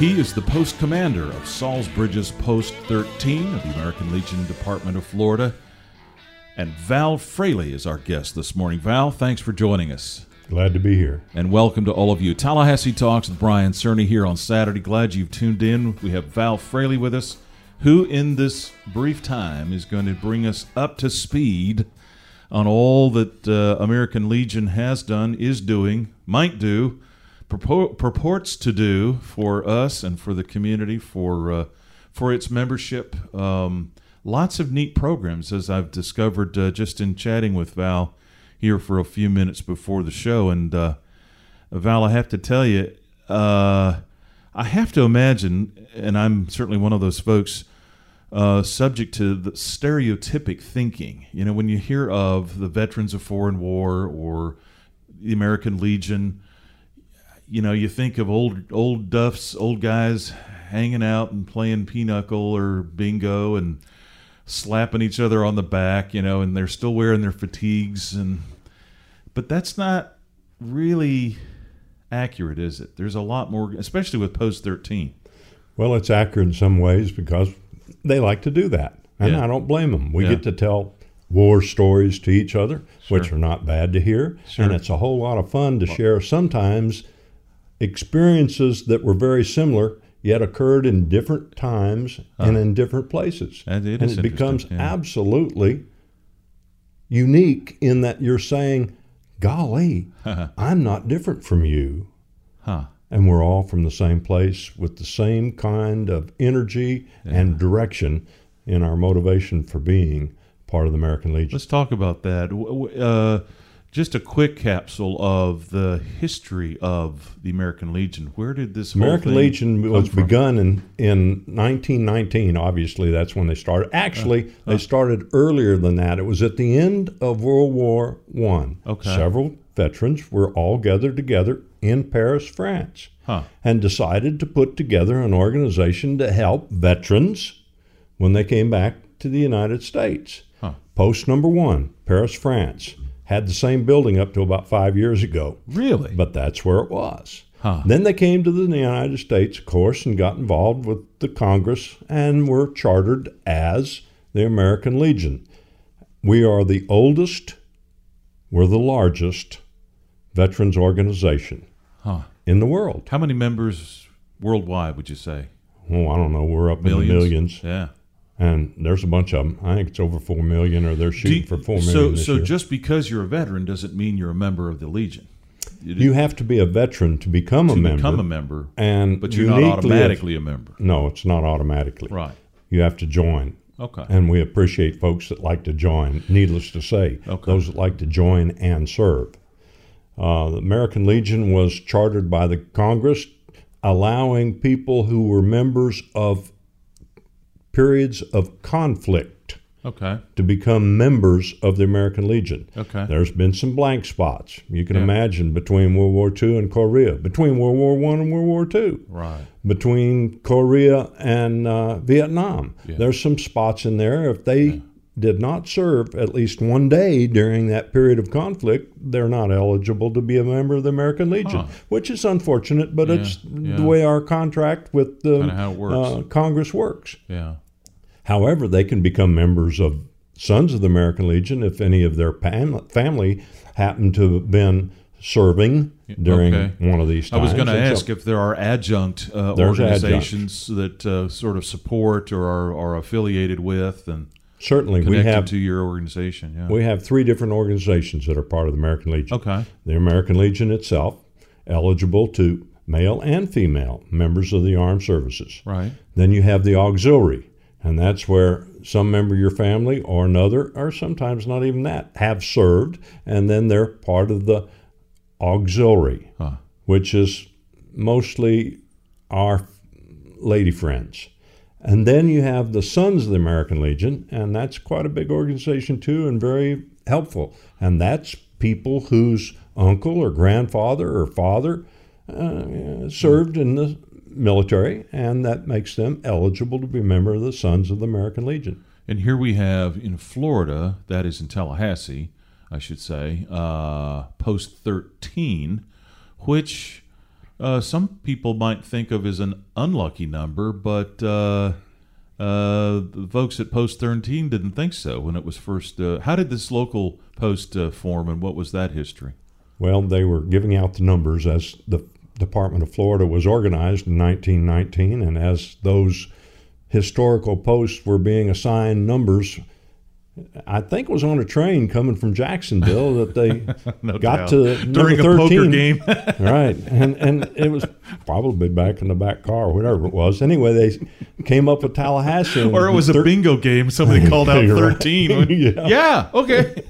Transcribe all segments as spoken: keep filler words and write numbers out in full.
He is the post commander of Salisbridge's Post thirteen of the American Legion Department of Florida. And Val Fraley is our guest this morning. Val, thanks for joining us. Glad to be here. And welcome to all of you. Tallahassee Talks with Brian Cerny here on Saturday. Glad you've tuned in. We have Val Fraley with us, who in this brief time is going to bring us up to speed on all that uh, American Legion has done, is doing, might do, purport, purports to do for us and for the community, for uh, for its membership. Um, lots of neat programs, as I've discovered uh, just in chatting with Val here for a few minutes before the show. And uh, Val, I have to tell you, uh, I have to imagine, and I'm certainly one of those folks, Uh, subject to the stereotypic thinking. You know, when you hear of the veterans of foreign war or the American Legion, you know, you think of old old duffs, old guys hanging out and playing pinochle or bingo and slapping each other on the back, you know, and they're still wearing their fatigues. And but that's not really accurate, is it? There's a lot more, especially with Post thirteen. Well, it's accurate in some ways because they like to do that, and Yeah. I don't blame them. We Yeah. get to tell war stories to each other, Sure. which are not bad to hear, Sure. and it's a whole lot of fun to share sometimes experiences that were very similar, yet occurred in different times and in different places. And it and is it becomes interesting, yeah. absolutely unique in that you're saying, golly, I'm not different from you. Huh. And we're all from the same place with the same kind of energy Yeah. and direction in our motivation for being part of the American Legion. Let's talk about that. W- w- Uh, just a quick capsule of the history of the American Legion. Where did this whole American thing Legion come was from? begun in, in nineteen nineteen. Obviously, that's when they started. Actually, Uh, uh. they started earlier than that. It was at the end of World War One. Okay. Several veterans were all gathered together in Paris, France, Huh. and decided to put together an organization to help veterans when they came back to the United States. Huh. Post number one, Paris, France, had the same building up to about five years ago, Really? but that's where it was. Huh. Then they came to the United States, of course, and got involved with the Congress and were chartered as the American Legion. We are the oldest, we're the largest veterans organization Huh. in the world. How many members worldwide would you say? Oh, I don't know. We're up Millions? in the millions, Yeah. and there's a bunch of them. I think it's over four million, or they're Do shooting you- for four million so, this so year. just because you're a veteran doesn't mean you're a member of the Legion. You, You have to be a veteran to become to a member. become a member, and but you're not uniquely- automatically a member. No, it's not automatically. Right. You have to join. Okay. And we appreciate folks that like to join, needless to say, Okay. those that like to join and serve. Uh, the American Legion was chartered by the Congress, allowing people who were members of periods of conflict Okay. to become members of the American Legion. Okay. There's been some blank spots. You can Yeah. imagine between World War Two and Korea, between World War One and World War Two, Right. between Korea and uh, Vietnam. Yeah. There's some spots in there. If they did not serve at least one day during that period of conflict, they're not eligible to be a member of the American Legion, Huh. which is unfortunate, but Yeah, it's yeah. the way our contract with the Kinda how it works. Uh, Congress works. Yeah. However, they can become members of Sons of the American Legion if any of their pam- family happen to have been serving during Okay. one of these I times. was going to And so- ask if there are adjunct uh, There's organizations that uh, sort of support or are, are affiliated with and certainly we connected have to your organization. Yeah. we have three different organizations that are part of the American Legion. Okay. The American Legion itself, eligible to male and female members of the armed services. Right. Then you have the auxiliary, and that's where some member of your family or another, or sometimes not even that, have served, and then they're part of the auxiliary, Huh. which is mostly our lady friends. And then you have the Sons of the American Legion, and that's quite a big organization too, and very helpful. And that's people whose uncle or grandfather or father uh, served in the military, and that makes them eligible to be a member of the Sons of the American Legion. And here we have in Florida, that is in Tallahassee, I should say, uh, Post thirteen, which uh, some people might think of as an unlucky number, but uh, uh, the folks at Post thirteen didn't think so when it was first. Uh, how did this local post uh, form, and what was that history? Well, they were giving out the numbers as the Department of Florida was organized in nineteen nineteen, and as those historical posts were being assigned numbers, I think it was on a train coming from Jacksonville that they no got doubt. to during number a thirteen. poker game. Right, and and it was probably back in the back car, whatever it was. Anyway, they came up with Tallahassee, or it was a thir- bingo game. Somebody called out You're right. thirteen. Yeah. Yeah, okay.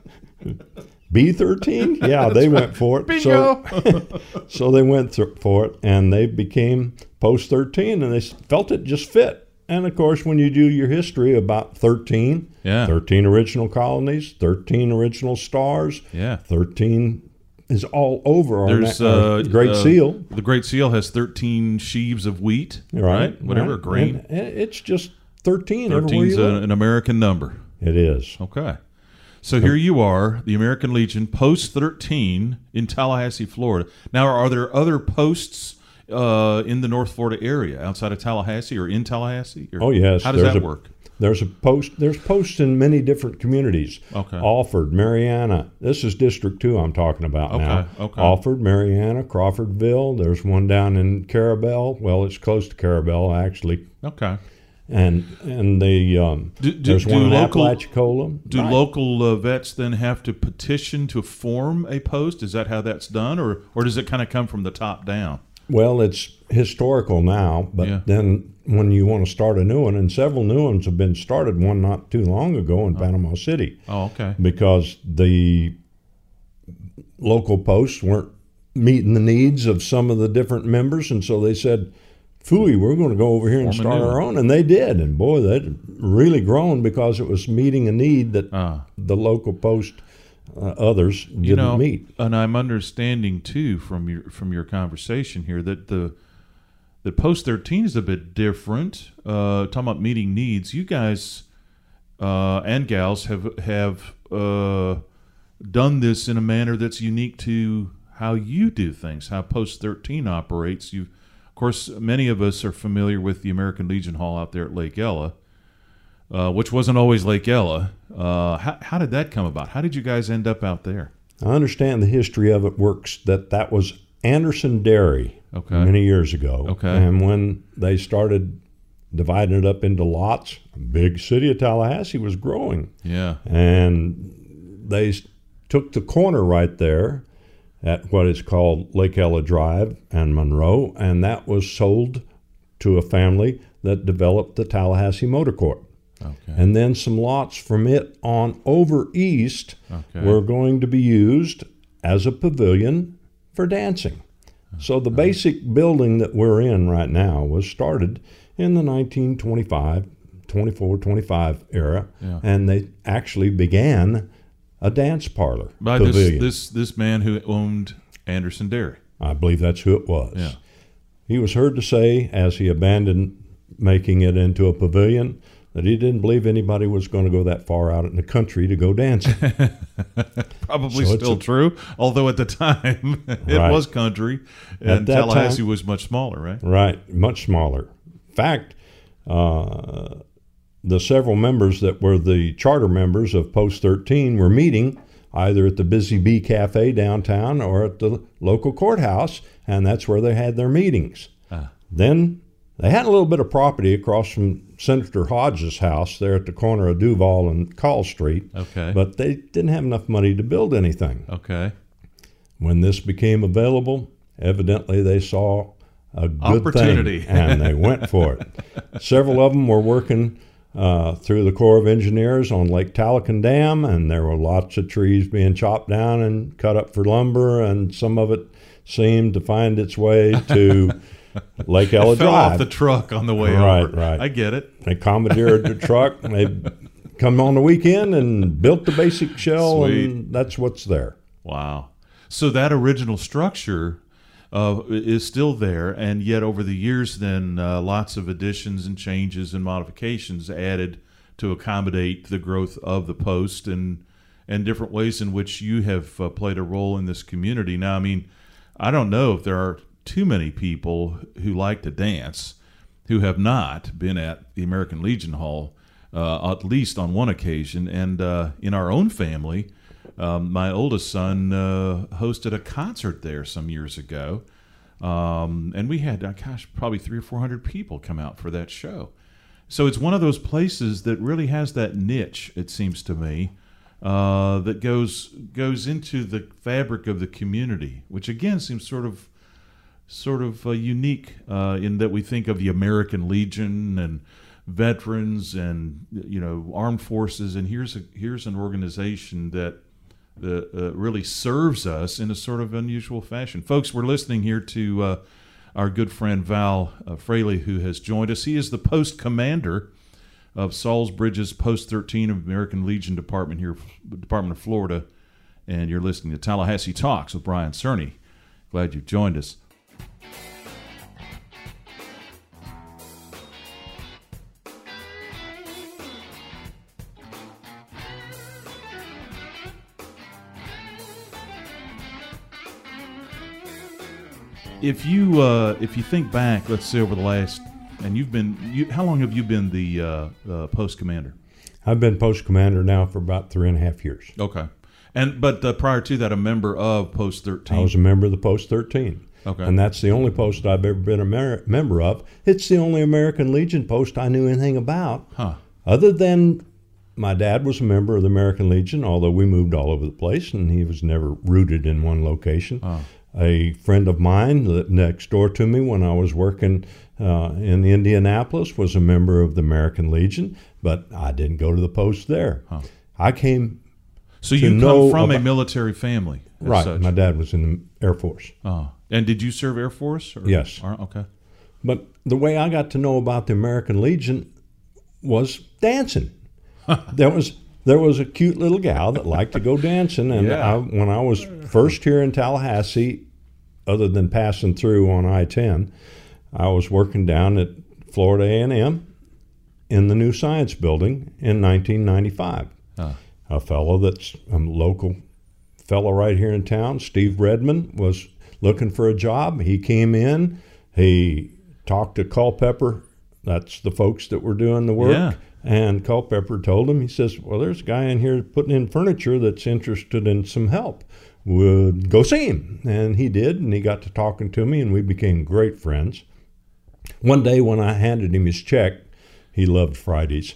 B thirteen? Yeah, they right. went for it. Bingo. So, so they went th- for it, and they became Post thirteen, and they s- felt it just fit. And, of course, when you do your history about thirteen, Yeah. thirteen original colonies, thirteen original stars, Yeah. thirteen is all over our, There's na- our uh, Great uh, Seal. The Great Seal has thirteen sheaves of wheat, right? Right. Whatever, right. grain. And it's just thirteen everywhere thirteen's you a, look. an American number. It is. Okay. So here you are, the American Legion, Post thirteen in Tallahassee, Florida. Now, are there other posts uh, in the North Florida area outside of Tallahassee or in Tallahassee? Or Oh, yes. How does There's that a- work? There's a post. There's posts in many different communities. Okay. Alford, Mariana. This is District Two I'm talking about Okay, now. okay. Alford, Mariana, Crawfordville. There's one down in Carabel. Well, it's close to Carabel actually. Okay. And and the um, Do- do- there's do one in local- Apalachicola. Do Right. local uh, vets then have to petition to form a post? Is that how that's done, or or does it kind of come from the top down? Well, it's historical now, but Yeah. then when you want to start a new one, and several new ones have been started, one not too long ago in Panama City, Oh, okay. because the local posts weren't meeting the needs of some of the different members, and so they said, "Phooey, we're going to go over here and Form a start new our one." own," and they did. And boy, they'd really grown because it was meeting a need that Ah. the local post uh, others didn't you know, meet. and I'm understanding too from your from your conversation here that the that Post thirteen is a bit different. Uh, talking about meeting needs, you guys uh, and gals have have uh, done this in a manner that's unique to how you do things, how Post thirteen operates. You, of course, many of us are familiar with the American Legion Hall out there at Lake Ella, uh, which wasn't always Lake Ella. Uh, how, how did that come about? How did you guys end up out there? I understand the history of it works that that was Anderson Dairy Okay. many years ago. Okay. And when they started dividing it up into lots, big city of Tallahassee was growing. Yeah. And they s- took the corner right there at what is called Lake Ella Drive and Monroe, and that was sold to a family that developed the Tallahassee Motor Court. Okay. And then some lots from it on over east Okay. were going to be used as a pavilion for dancing. So the basic building that we're in right now was started in the nineteen twenty-five, twenty-four, twenty-five era, Yeah. and they actually began a dance parlor By this, pavilion. this this man who owned Anderson Dairy. I believe that's who it was. Yeah. He was heard to say, as he abandoned making it into a pavilion, that he didn't believe anybody was going to go that far out in the country to go dancing. Probably So it's still a- true, although at the time it Right. was country, and that Tallahassee time- was much smaller, right? Right, much smaller. In fact, uh, the several members that were the charter members of Post thirteen were meeting either at the Busy Bee Cafe downtown or at the local courthouse, and that's where they had their meetings. Ah. Then they had a little bit of property across from Senator Hodges' house there at the corner of Duval and Call Street, Okay. but they didn't have enough money to build anything. Okay. When this became available, evidently they saw a good Opportunity. thing, and they went for it. Several of them were working uh, through the Corps of Engineers on Lake Talacan Dam, and there were lots of trees being chopped down and cut up for lumber, and some of it seemed to find its way to Lake Ella It fell Drive. off the truck on the way Right, over. right. I get it. They commandeered the truck, and they come on the weekend and built the basic shell, Sweet. and that's what's there. Wow. So that original structure uh, is still there, and yet over the years, then uh, lots of additions and changes and modifications added to accommodate the growth of the post and and different ways in which you have uh, played a role in this community. Now, I mean, I don't know if there are too many people who like to dance who have not been at the American Legion Hall uh, at least on one occasion. And uh, in our own family, um, my oldest son uh, hosted a concert there some years ago. Um, and we had, uh, gosh, probably three or four hundred people come out for that show. So it's one of those places that really has that niche, it seems to me, uh, that goes goes into the fabric of the community, which again seems sort of sort of uh, unique uh, in that we think of the American Legion and veterans and you know armed forces, and here's a, here's an organization that uh, uh, really serves us in a sort of unusual fashion. Folks, we're listening here to uh, our good friend Val uh, Fraley, who has joined us. He is the post commander of Salisbridge's Post thirteen of American Legion Department here, Department of Florida, and you're listening to Tallahassee Talks with Brian Cerny. Glad you've joined us. If you uh, if you think back, let's say over the last, and you've been, you, how long have you been the uh, uh, post commander? I've been post commander now for about three and a half years. Okay, and but uh, prior to that, a member of Post thirteen. I was a member of the Post thirteen. Okay, and that's the only post I've ever been a mer- member of. It's the only American Legion post I knew anything about, huh? Other than my dad was a member of the American Legion, although we moved all over the place, and he was never rooted in one location. Huh. A friend of mine that next door to me when I was working uh, in Indianapolis was a member of the American Legion, but I didn't go to the post there. Huh. I came So to you know come from about, a military family, as right? such. My dad was in the Air Force. Oh, and did you serve Air Force? Or, Yes. Or, okay. But the way I got to know about the American Legion was dancing. there was there was a cute little gal that liked to go dancing, and Yeah. I, when I was first here in Tallahassee, other than passing through on I ten, I was working down at Florida A and M in the new science building in nineteen ninety-five. Huh. A fellow that's a local fellow right here in town, Steve Redmond, was looking for a job. He came in, he talked to Culpepper, that's the folks that were doing the work, Yeah. and Culpepper told him, he says, well, there's a guy in here putting in furniture that's interested in some help. Would go see him. And he did, and he got to talking to me, and we became great friends. One day when I handed him his check, he loved Fridays.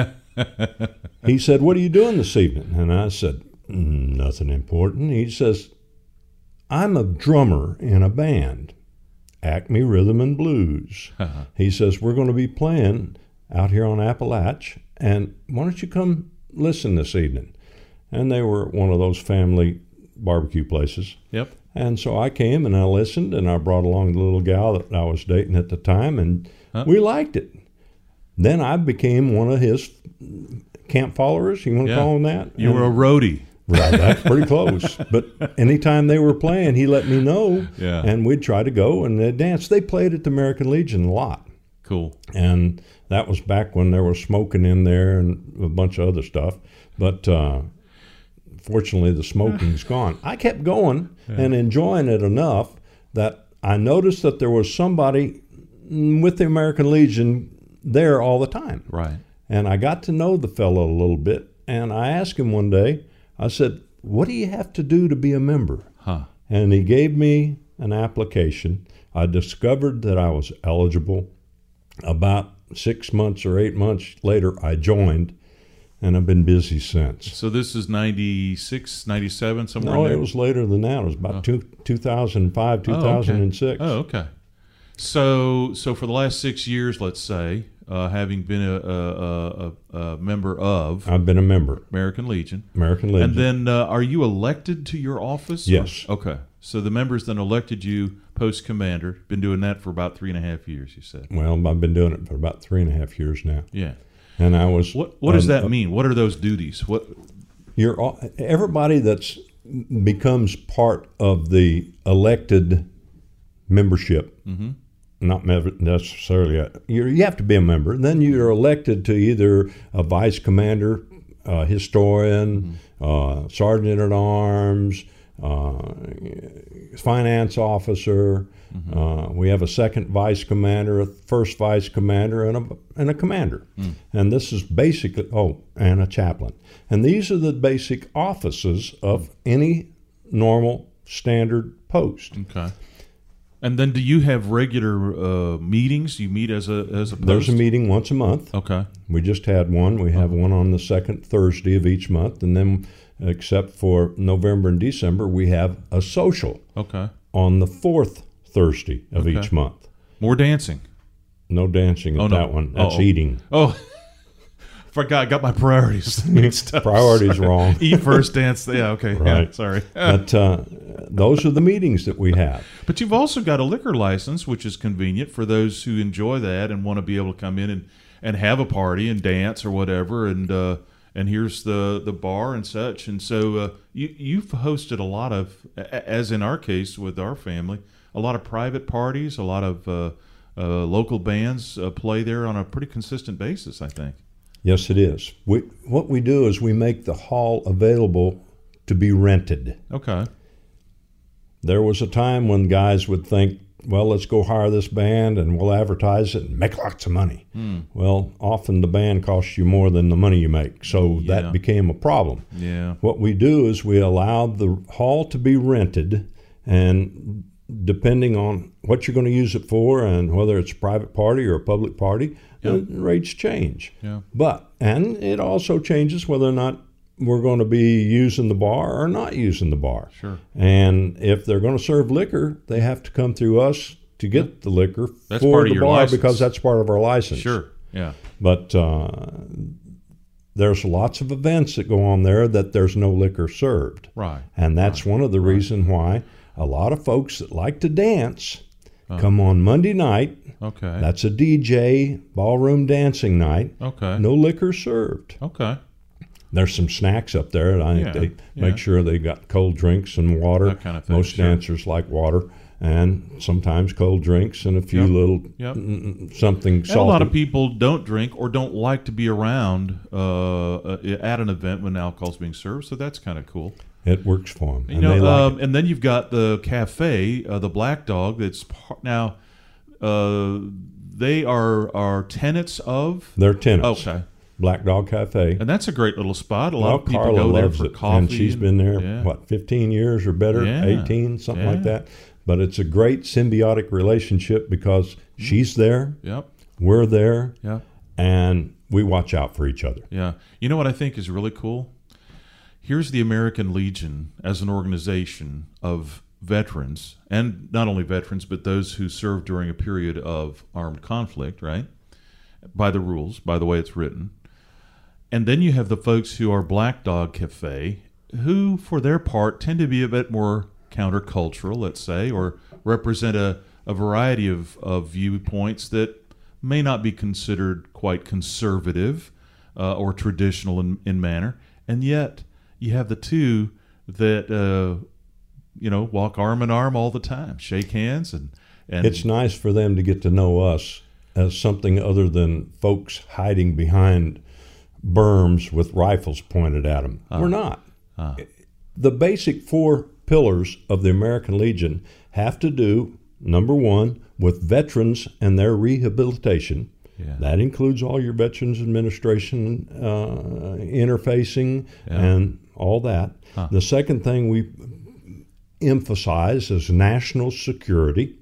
He said, what are you doing this evening? And I said, nothing important. He says, I'm a drummer in a band, Acme Rhythm and Blues. He says, we're going to be playing out here on Appalach, and why don't you come listen this evening? And they were one of those family barbecue places. Yep. And so I came and I listened, and I brought along the little gal that I was dating at the time, and huh? we liked it. Then I became one of his camp followers. You want to Yeah. call him that? You And- were a roadie. Right, that's pretty close. But anytime they were playing, he let me know, Yeah. and we'd try to go and they'd dance. They played at the American Legion a lot. Cool. And that was back when there was smoking in there and a bunch of other stuff. But uh, fortunately, the smoking's gone. I kept going Yeah. and enjoying it enough that I noticed that there was somebody with the American Legion there all the time. Right. And I got to know the fellow a little bit. And I asked him one day, I said, what do you have to do to be a member? Huh. And he gave me an application. I discovered that I was eligible. About six months or eight months later, I joined, and I've been busy since. So this is ninety-six, ninety-seven, somewhere No, in there? it was later than that. It was about Oh. two, two thousand five, two thousand six. Oh, okay. So, so for the last six years, let's say, uh, having been a, a, a, a member of I've been a member, American Legion, American Legion. and then uh, are you elected to your office? or- Yes. Okay. So the members then elected you post commander. Been doing that for about three and a half years. You said. Well, I've been doing it for about three and a half years now. Yeah. And I was. What What does um, that mean? What are those duties? What? You're all, everybody that's becomes part of the elected membership. Mm-hmm. Not necessarily. A, you you have to be a member. Then you're elected to either a vice commander, a historian, Mm-hmm. uh, sergeant at arms, uh, finance officer. Mm-hmm. Uh, we have a second vice commander, a first vice commander, and a and a commander. Mm. And this is basically oh, and a chaplain. And these are the basic offices of any normal standard post. Okay. And then, do you have regular uh, meetings? You meet as a as a post? There's a meeting once a month. Okay. We just had one. We have one on the second Thursday of each month, and then, except for November and December, we have a social Okay. on the fourth Thursday of Okay. each month. More dancing. No dancing at Oh, no. that one. That's Uh-oh. eating. Oh, forgot. I got my priorities mixed up. Priorities Sorry. wong. Eat first, dance. Yeah. Okay. Yeah, Right. sorry. But uh, those are the meetings that we have. But you've also got a liquor license, which is convenient for those who enjoy that and want to be able to come in and, and have a party and dance or whatever. And uh, and here's the, the bar and such. And so uh, you you've hosted a lot of, a- as in our case with our family, a lot of private parties, a lot of uh, uh, local bands uh, play there on a pretty consistent basis, I think. Yes, it is. We, what we do is we make the hall available to be rented. Okay. There was a time when guys would think, well, let's go hire this band and we'll advertise it and make lots of money. Hmm. Well, often the band costs you more than the money you make, so Yeah. that became a problem. Yeah. What we do is we allow the hall to be rented, and depending on what you're going to use it for and whether it's a private party or a public party, Yeah. the rates change. Yeah. But, and it also changes whether or not we're going to be using the bar or not using the bar. Sure. And if they're going to serve liquor, they have to come through us to get the liquor That's for part of the your bar license. because that's part of our license. Sure. Yeah. But uh, there's lots of events that go on there that there's no liquor served. Right. And that's one of the reasons why a lot of folks that like to dance come on Monday night. Okay. That's a D J ballroom dancing night. Okay. No liquor served. Okay. There's some snacks up there. And I think Yeah, they yeah. make sure they got cold drinks and water. That kind of thing, Most sure. dancers like water, and sometimes cold drinks and a few Yep, little yep. mm, something And salty. a lot of people don't drink or don't like to be around uh, uh, at an event when alcohol's being served, so that's kind of cool. It works for them. You and know, they like um, it. and then you've got the cafe, uh, the Black Dog. That's part, now uh, they are are tenants of. They're tenants. Okay, Black Dog Cafe. and that's a great little spot. A lot Well, of people Carla go there loves for it, coffee, and she's been there yeah. what fifteen years or better, Yeah, eighteen, something like yeah. that. But it's a great symbiotic relationship because she's there, Yep, we're there, yep. and we watch out for each other. Yeah. You know what I think is really cool? Here's the American Legion as an organization of veterans, and not only veterans, but those who served during a period of armed conflict, right? By the rules, by the way it's written. And then you have the folks who are Black Dog Cafe, who, for their part, tend to be a bit more countercultural, let's say, or represent a, a variety of, of viewpoints that may not be considered quite conservative uh, or traditional in, in manner. And yet, you have the two that, uh, you know, walk arm in arm all the time, shake hands. and, and It's nice for them to get to know us as something other than folks hiding behind berms with rifles pointed at them. We're not. uh, The basic four pillars of the American Legion have to do, number one, with veterans and their rehabilitation. Yeah. That includes all your Veterans Administration uh, interfacing Yeah. and all that. Huh. The second thing we emphasize is national security.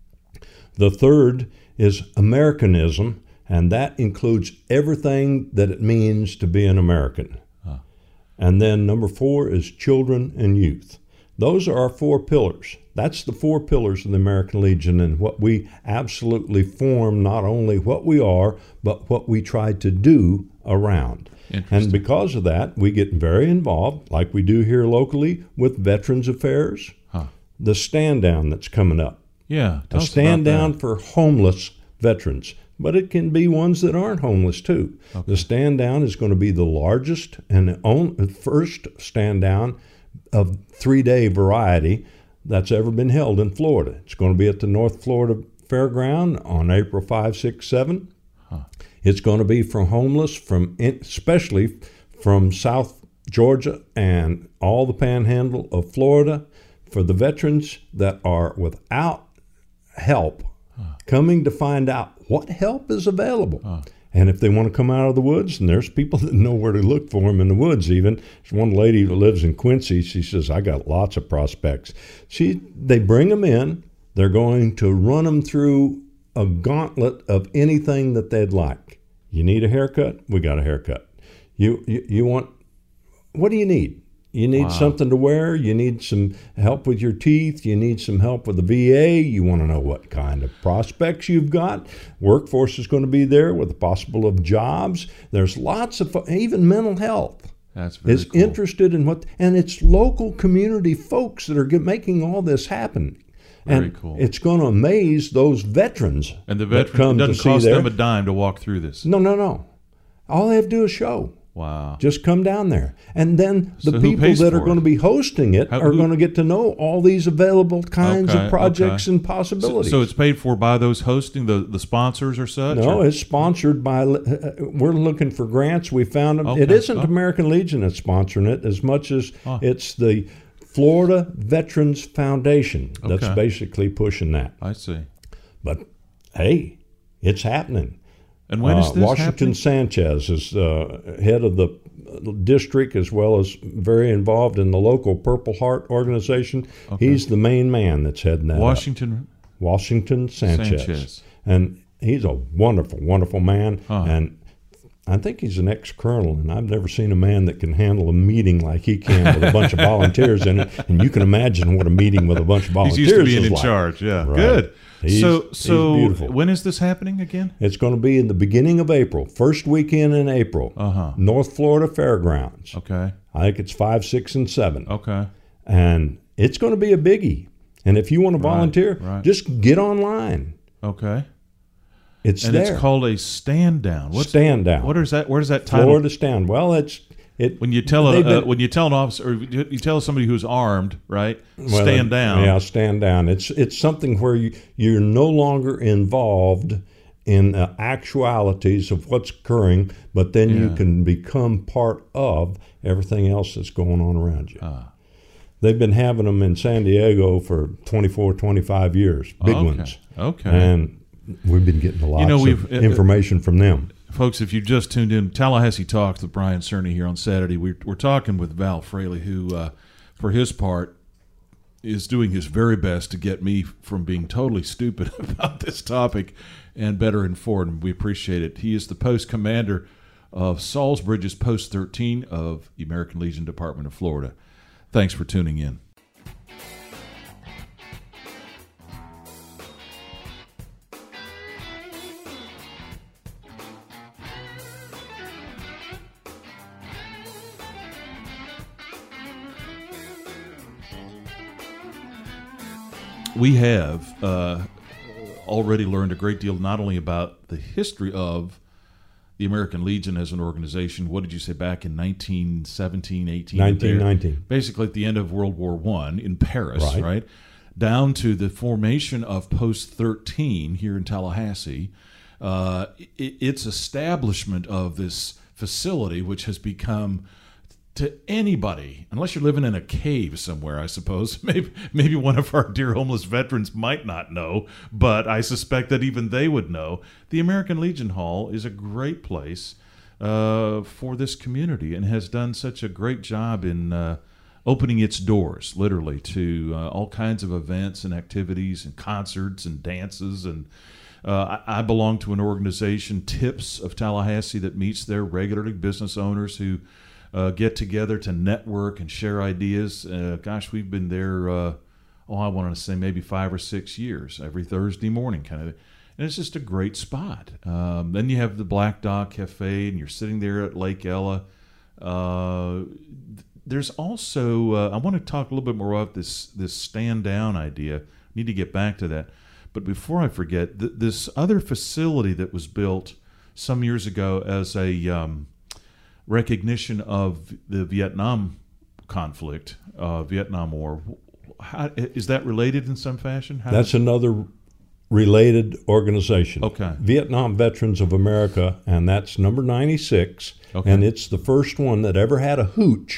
The third is Americanism, and that includes everything that it means to be an American. Huh. And then number four is children and youth. Those are our four pillars. That's the four pillars of the American Legion, and what we absolutely form not only what we are, but what we try to do around. Interesting. And because of that, we get very involved, like we do here locally, with Veterans Affairs, Huh. the stand down that's coming up. Yeah. A Tell us stand about down that. for homeless veterans, but it can be ones that aren't homeless too. Okay. The stand down is going to be the largest and the only, first stand down of three-day variety that's ever been held in Florida. It's going to be at the North Florida Fairground on April fifth, sixth, seventh. Huh. It's going to be from homeless, from especially from South Georgia and all the panhandle of Florida, for the veterans that are without help, huh. coming to find out what help is available. Huh. And if they want to come out of the woods, and there's people that know where to look for them in the woods even. There's one lady who lives in Quincy. She says, I got lots of prospects. She, they bring them in. They're going to run them through a gauntlet of anything that they'd like. You need a haircut? We got a haircut. You, you, you want, what do you need? You need wow. something to wear. You need some help with your teeth. You need some help with the V A. You want to know what kind of prospects you've got. Workforce is going to be there with the possible of jobs. There's lots of, even mental health. That's very is cool. interested in what, and it's local community folks that are get, making all this happen. Very and cool. It's going to amaze those veterans. And the veteran, it doesn't cost them a dime to walk through this. No, no, no. All they have to do is show. Wow. Just come down there. And then the so people that are it? going to be hosting it How, are who? going to get to know all these available kinds okay, of projects okay. and possibilities. So, so it's paid for by those hosting, the, the sponsors or such? No, or? it's sponsored by, uh, we're looking for grants. We found them. Okay. It isn't oh. American Legion that's sponsoring it as much as oh. it's the Florida Veterans Foundation that's okay. basically pushing that. I see. But, hey, it's happening. And when is this uh, Washington happening? Sanchez is uh, head of the district as well as very involved in the local Purple Heart organization. Okay. He's the main man that's heading that Washington up. Washington Sanchez. Sanchez. And he's a wonderful, wonderful man. Uh-huh. And I think he's an ex-colonel, and I've never seen a man that can handle a meeting like he can with a bunch of volunteers in it. And you can imagine what a meeting with a bunch of volunteers He's used to being is in like. charge, yeah. Right. Good. He's, so, so he's beautiful. When is this happening again? It's going to be in the beginning of April, first weekend in April, uh-huh. North Florida Fairgrounds. Okay. I think it's five, six, and seven. Okay. And it's going to be a biggie. And if you want to volunteer, right, right. just get online. Okay. It's and there. it's called a stand down. What's, stand down. What is that? Where does that title? Florida stand. Well, it's it. When you tell a, been, uh, when you tell an officer, or you tell somebody who's armed, right? Well, stand down. Yeah, stand down. It's it's something where you you're no longer involved in uh, actualities of what's occurring, but then yeah. you can become part of everything else that's going on around you. Ah. They've been having them in San Diego for twenty-four, twenty-five years, big okay. ones. Okay. And we've been getting a lot you know, of uh, information from them. Folks, if you just tuned in, Tallahassee Talks with Brian Cerny here on Saturday. We're, we're talking with Val Fraley, who, uh, for his part, is doing his very best to get me from being totally stupid about this topic and better informed. We appreciate it. He is the post commander of Salisbridge's Post thirteen of the American Legion Department of Florida. Thanks for tuning in. We have uh, already learned a great deal, not only about the history of the American Legion as an organization. What did you say, back in nineteen seventeen, eighteen? nineteen nineteen. Basically at the end of World War One in Paris, right. right? Down to the formation of Post thirteen here in Tallahassee. Uh, it, its establishment of this facility, which has become, to anybody, unless you're living in a cave somewhere, I suppose, maybe maybe one of our dear homeless veterans might not know, but I suspect that even they would know. The American Legion Hall is a great place uh, for this community and has done such a great job in uh, opening its doors, literally, to uh, all kinds of events and activities and concerts and dances. And uh, I, I belong to an organization, Tips of Tallahassee, that meets there regularly, business owners who Uh, get together to network and share ideas. Uh, gosh, we've been there, uh, oh, I want to say maybe five or six years, every Thursday morning kind of. And it's just a great spot. Um, then you have the Black Dog Cafe, and you're sitting there at Lake Ella. Uh, there's also, uh, I want to talk a little bit more about this, this stand down idea. Need to get back to that. But before I forget, th- this other facility that was built some years ago as a um, recognition of the Vietnam conflict, uh, Vietnam War. How, is that related in some fashion? How That's does, another related organization. Okay. Vietnam Veterans of America, and that's number ninety-six. Okay. And it's the first one that ever had a hooch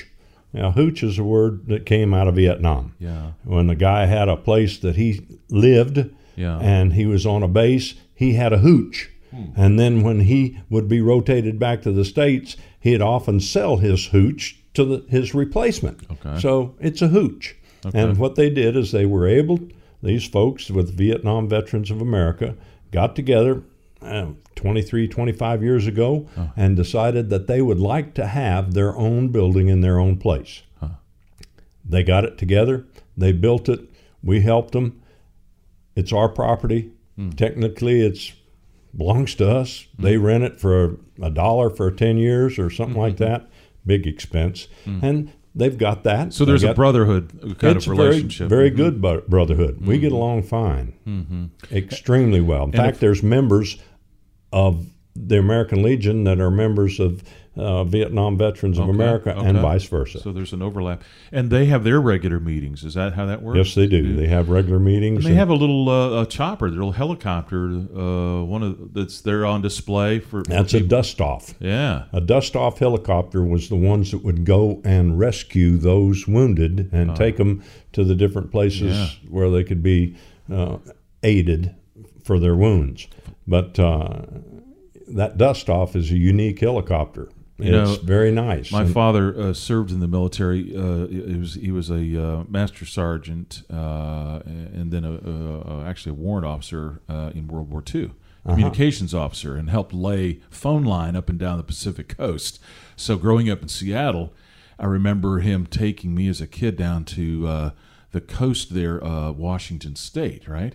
Now, hooch is a word that came out of Vietnam. Yeah. When the guy had a place that he lived Yeah. and he was on a base, he had a hooch. Hmm. And then when he would be rotated back to the States, he'd often sell his hooch to the, his replacement. Okay. So it's a hooch. Okay. And what they did is they were able, these folks with Vietnam Veterans of America got together uh, twenty-three, twenty-five years ago Oh. and decided that they would like to have their own building in their own place. Huh. They got it together. They built it. We helped them. It's our property. Hmm. Technically, it's belongs to us. They rent it for a dollar for ten years or something like that. Big expense. And they've got that. So They there's a got- brotherhood kind it's of a very, relationship. very Mhm. good bu- brotherhood. We get along fine, extremely well. In And fact, if- there's members of the American Legion that are members of uh, Vietnam Veterans of Okay, America, and okay. vice versa. So there's an overlap, and they have their regular meetings. Is that how that works? Yes, they do. They have regular meetings. And they and- have a little uh, a chopper, their little helicopter, uh, one of that's there on display for. for that's a people. dust off. Yeah. A dust off helicopter was the ones that would go and rescue those wounded and take them to the different places Yeah. where they could be uh, aided for their wounds. But uh, that dust off is a unique helicopter. You know, It's very nice. My And- father uh, served in the military. Uh, he was he was a uh, master sergeant uh, and then a, a, a actually a warrant officer uh, in World War Two, communications officer, and helped lay phone line up and down the Pacific coast. So growing up in Seattle, I remember him taking me as a kid down to uh, the coast there, uh, Washington State, right?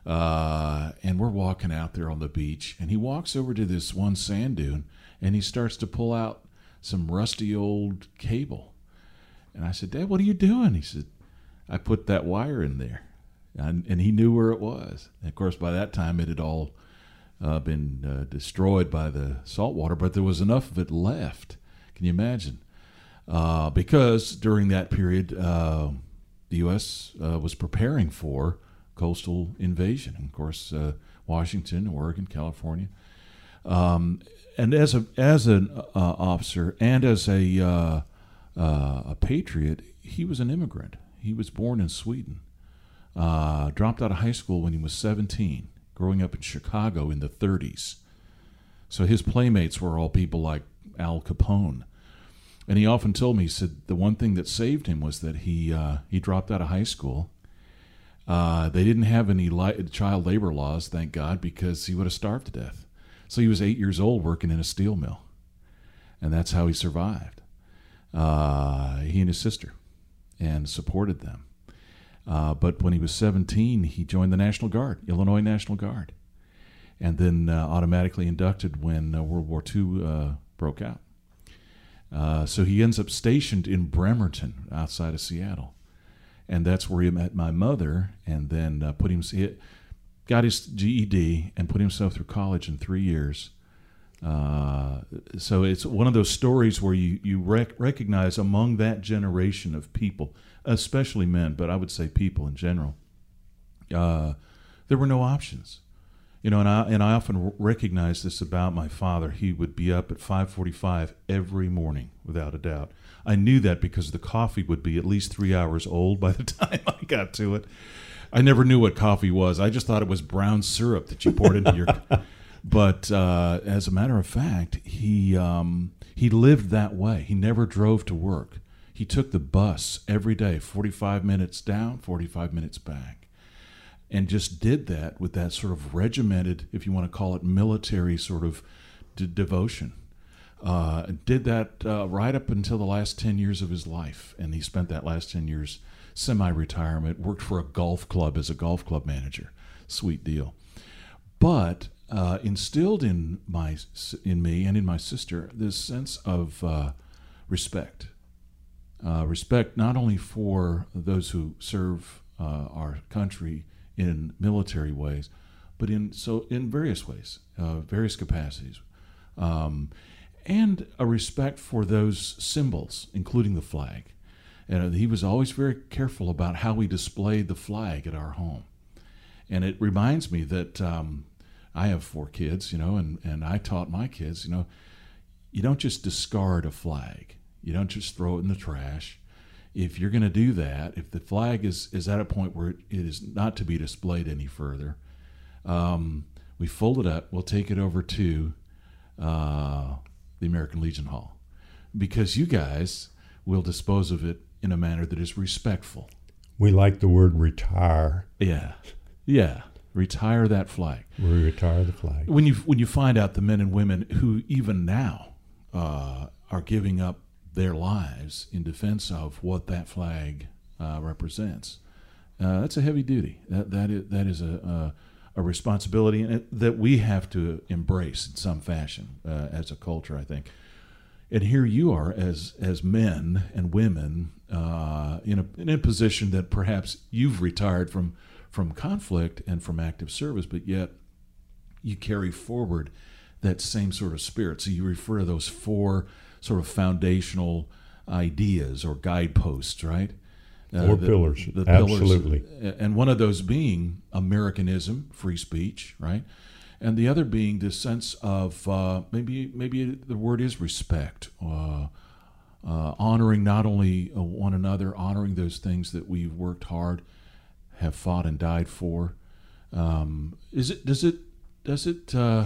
Uh, and we're walking out there on the beach, and he walks over to this one sand dune, and he starts to pull out some rusty old cable. And I said, Dad, what are you doing? He said, I put that wire in there. And, and he knew where it was. And of course, by that time, it had all uh, been uh, destroyed by the salt water, but there was enough of it left. Can you imagine? Uh, because during that period, uh, the U S uh, was preparing for coastal invasion. And of course, uh, Washington, Oregon, California. Um, and as a as an uh, officer and as a uh, uh, a patriot, he was an immigrant. He was born in Sweden. Uh, dropped out of high school when he was seventeen, growing up in Chicago in the thirties. So his playmates were all people like Al Capone. And he often told me, he said the one thing that saved him was that he uh, he dropped out of high school. Uh, they didn't have any li- child labor laws, thank God, because he would have starved to death. So he was eight years old working in a steel mill, and that's how he survived. Uh, he and his sister, and supported them. Uh, but when he was seventeen, he joined the National Guard, Illinois National Guard, and then uh, automatically inducted when uh, World War Two uh, broke out. Uh, so he ends up stationed in Bremerton, outside of Seattle, and that's where he met my mother, and then uh, put him. He got his G E D and put himself through college in three years. Uh, so it's one of those stories where you you rec- recognize among that generation of people, especially men, but I would say people in general, uh, there were no options. You know, and I and I often recognize this about my father. He would be up at five forty-five every morning, without a doubt. I knew that because the coffee would be at least three hours old by the time I got to it. I never knew what coffee was. I just thought it was brown syrup that you poured into your. But uh, as a matter of fact, he um, he lived that way. He never drove to work. He took the bus every day, forty-five minutes down, forty-five minutes back, and just did that with that sort of regimented, if you want to call it military sort of de- devotion. Uh, did that uh, right up until the last ten years of his life, and he spent that last ten years semi-retirement, worked for a golf club as a golf club manager. Sweet deal. But uh, instilled in my in me and in my sister this sense of uh, respect. Uh, respect not only for those who serve uh, our country in military ways, but in so in various ways, uh, various capacities, um, and a respect for those symbols, including the flag. And he was always very careful about how we displayed the flag at our home. And it reminds me that um, I have four kids, you know, and, and I taught my kids, you know, you don't just discard a flag. You don't just throw it in the trash. If you're going to do that, if the flag is, is at a point where it is not to be displayed any further, um, we fold it up. We'll take it over to uh, the American Legion Hall, because you guys will dispose of it in a manner that is respectful. We like the word retire. Yeah, yeah. Retire that flag. We retire the flag. When you when you find out the men and women who even now uh, are giving up their lives in defense of what that flag uh, represents, uh, that's a heavy duty. That that is that is a a, a responsibility and it, that we have to embrace in some fashion uh, as a culture, I think. And here you are as as men and women uh, in a in a position that perhaps you've retired from from conflict and from active service, but yet you carry forward that same sort of spirit. So you refer to those four sort of foundational ideas or guideposts, right? Uh, Four the, pillars, the absolutely. Pillars, and one of those being Americanism, free speech, right? And the other being this sense of uh, maybe maybe the word is respect, uh, uh, honoring not only uh, one another, honoring those things that we've worked hard, have fought and died for. Um, is it does it does it uh,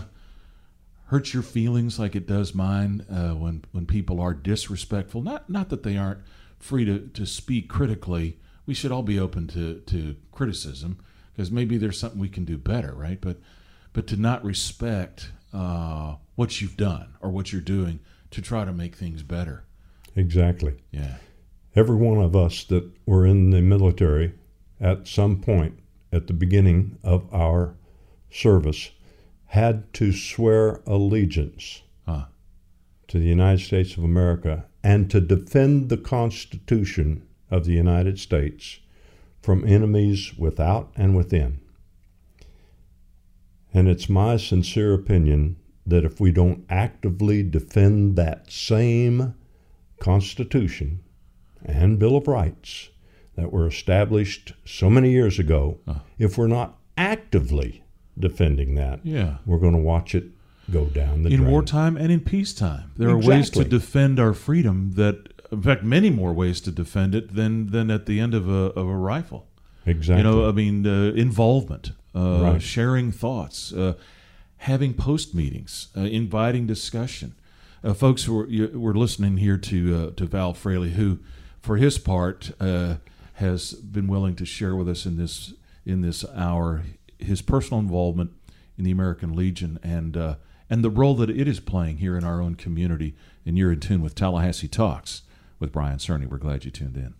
hurt your feelings like it does mine uh, when when people are disrespectful? Not not that they aren't free to, to speak critically. We should all be open to, to criticism, because maybe there's something we can do better, right? But but to not respect uh, what you've done or what you're doing to try to make things better. Exactly. Yeah. Every one of us that were in the military at some point at the beginning of our service had to swear allegiance huh. to the United States of America and to defend the Constitution of the United States from enemies without and within. And it's my sincere opinion that if we don't actively defend that same Constitution and Bill of Rights that were established so many years ago, huh. if we're not actively defending that, yeah. we're going to watch it go down the in drain. wartime and in peacetime. There exactly. are ways to defend our freedom that, in fact, many more ways to defend it than, than at the end of a of a rifle. Exactly. You know, I mean, uh, involvement, uh, right. sharing thoughts, uh, having post meetings, uh, inviting discussion. Uh, folks who are, you, we're listening here to uh, to Val Fraley, who, for his part, uh, has been willing to share with us in this in this hour his personal involvement in the American Legion and uh, and the role that it is playing here in our own community. And you're in tune with Tallahassee Talks with Brian Cerny. We're glad you tuned in.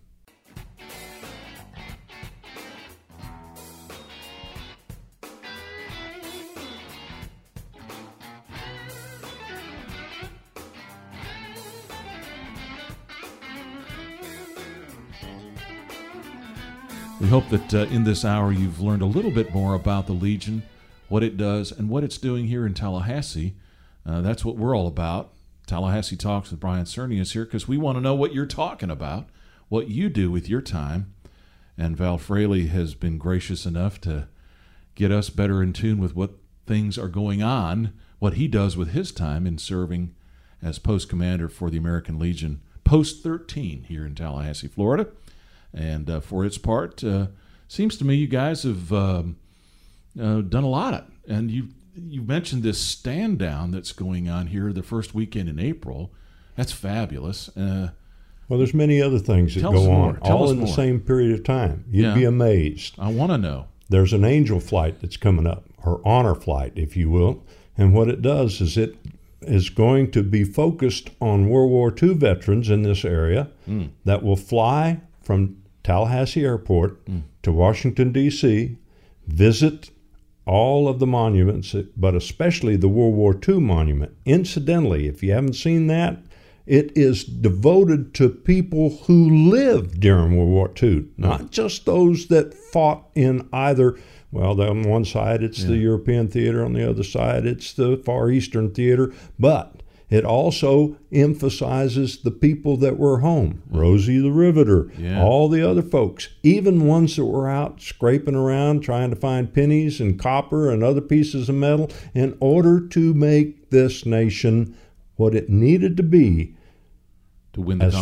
We hope that uh, in this hour you've learned a little bit more about the Legion, what it does, and what it's doing here in Tallahassee. Uh, that's what we're all about. Tallahassee Talks with Brian Cerny is here because we want to know what you're talking about, what you do with your time. And Val Fraley has been gracious enough to get us better in tune with what things are going on, what he does with his time in serving as post commander for the American Legion, Post thirteen here in Tallahassee, Florida. And uh, for its part, uh, seems to me you guys have um, uh, done a lot of, and you you mentioned this stand down that's going on here the first weekend in April. That's fabulous. Uh, well, there's many other things that go on, all in the same period of time. You'd yeah. be amazed. I want to know. There's an angel flight that's coming up, or honor flight, if you will. And what it does is it is going to be focused on World War Two veterans in this area mm. that will fly from Tallahassee Airport mm. to Washington, D C, visit all of the monuments, but especially the World War Two monument. Incidentally, if you haven't seen that, it is devoted to people who lived during World War Two, not just those that fought in either, well, on one side it's yeah. the European theater, on the other side it's the Far Eastern theater, but it also emphasizes the people that were home, Rosie the Riveter, yeah. all the other folks, even ones that were out scraping around trying to find pennies and copper and other pieces of metal in order to make this nation what it needed to be to win the as conflict. fast as it became Yeah, yeah. what it had to be Yeah. in order for us to be victorious. And it, it, it emphasizes that. And, and